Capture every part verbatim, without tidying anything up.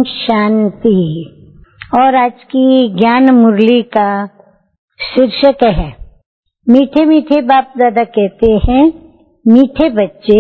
ओम शांति। और आज की ज्ञान मुरली का शीर्षक है मीठे मीठे बाप दादा कहते हैं, मीठे बच्चे,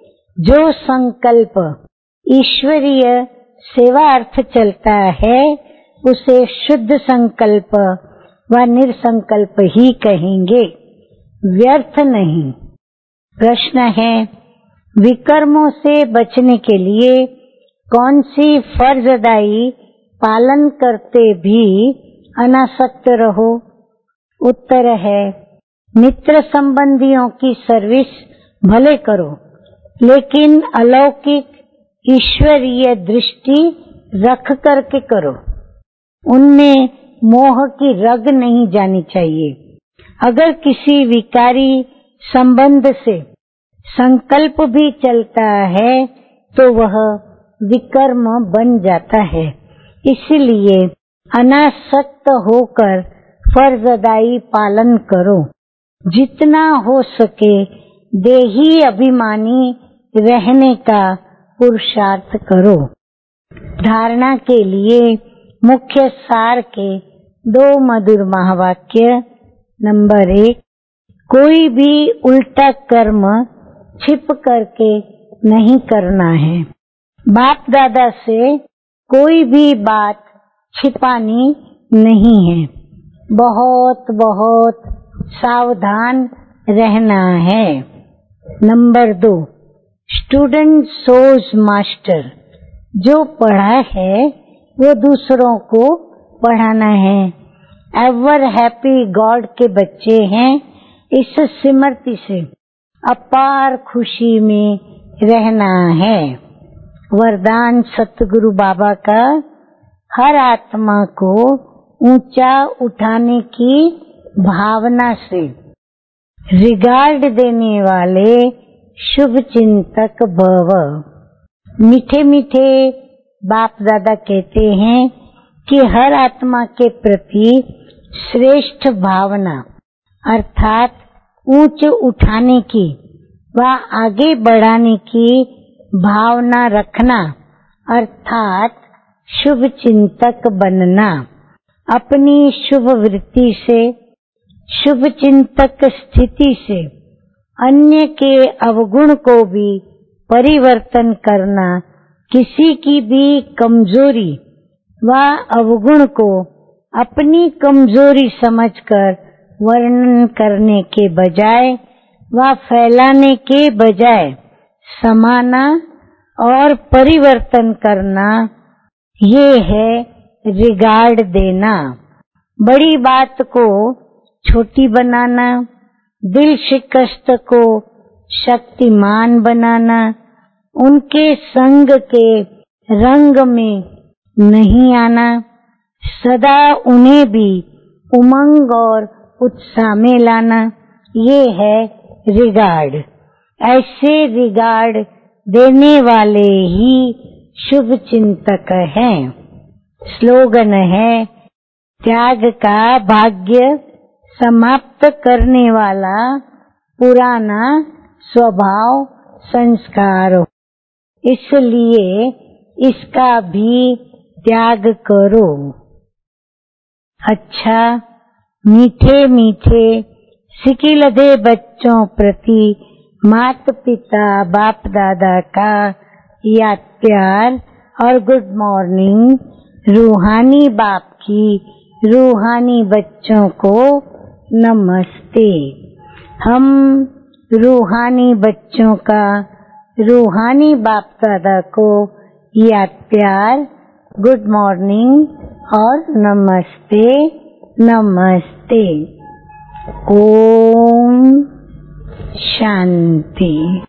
जो संकल्प ईश्वरीय सेवा अर्थ चलता है उसे शुद्ध संकल्प व निरसंकल्प ही कहेंगे, व्यर्थ नहीं। प्रश्न है, विकर्मों से बचने के लिए कौन सी फर्जदाई पालन करते भी अनासक्त रहो? उत्तर है, मित्र संबंधियों की सर्विस भले करो, लेकिन अलौकिक ईश्वरीय दृष्टि रख करके करो। उनमें मोह की रग नहीं जानी चाहिए। अगर किसी विकारी संबंध से संकल्प भी चलता है तो वह विकर्म बन जाता है। इसलिए अनासक्त होकर फर्जदाई पालन करो। जितना हो सके देही अभिमानी रहने का पुरुषार्थ करो। धारणा के लिए मुख्य सार के दो मधुर महावाक्य। नंबर एक, कोई भी उल्टा कर्म छिप करके नहीं करना है। बाप दादा से कोई भी बात छिपानी नहीं है। बहुत बहुत सावधान रहना है। नंबर दो, स्टूडेंट सोज मास्टर। जो पढ़ा है वो दूसरों को पढ़ाना है। एवर हैप्पी गॉड के बच्चे हैं। इस स्मृति से अपार खुशी में रहना है। वरदान सतगुरु बाबा का, हर आत्मा को ऊंचा उठाने की भावना से रिगार्ड देने वाले शुभ चिंतक भव। मीठे मीठे बाप दादा कहते हैं कि हर आत्मा के प्रति श्रेष्ठ भावना अर्थात ऊंच उठाने की व आगे बढ़ाने की भावना रखना अर्थात शुभ चिंतक बनना। अपनी शुभ वृत्ति से, शुभ चिंतक स्थिति से अन्य के अवगुण को भी परिवर्तन करना, किसी की भी कमजोरी व अवगुण को अपनी कमजोरी समझकर वर्णन करने के बजाय व फैलाने के बजाय समाना और परिवर्तन करना, ये है रिगार्ड देना। बड़ी बात को छोटी बनाना, दिल शिकस्त को शक्तिमान बनाना, उनके संग के रंग में नहीं आना, सदा उन्हें भी उमंग और उत्साह में लाना, ये है रिगार्ड। ऐसे रिगार्ड देने वाले ही शुभ चिंतक हैं। स्लोगन है, त्याग का भाग्य समाप्त करने वाला पुराना स्वभाव संस्कार हो, इसलिए इसका भी त्याग करो। अच्छा, मीठे मीठे सिकिलधे बच्चों प्रति माता पिता बाप दादा का याद प्यार और गुड मॉर्निंग। रूहानी बाप की रूहानी बच्चों को नमस्ते। हम रूहानी बच्चों का रूहानी बाप दादा को याद प्यार, गुड मॉर्निंग और नमस्ते नमस्ते। ओम शांति।